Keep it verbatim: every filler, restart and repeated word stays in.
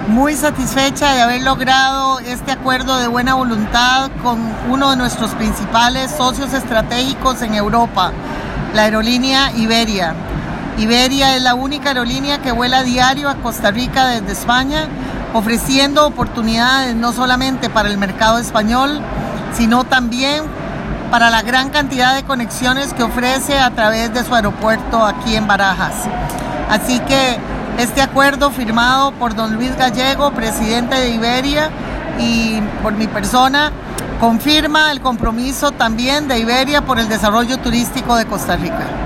Muy satisfecha de haber logrado este acuerdo de buena voluntad con uno de nuestros principales socios estratégicos en Europa, la aerolínea Iberia. Iberia es la única aerolínea que vuela diario a Costa Rica desde España, ofreciendo oportunidades no solamente para el mercado español, sino también para la gran cantidad de conexiones que ofrece a través de su aeropuerto aquí en Barajas. Así que este acuerdo firmado por don Luis Gallego, presidente de Iberia, y por mi persona, confirma el compromiso también de Iberia por el desarrollo turístico de Costa Rica.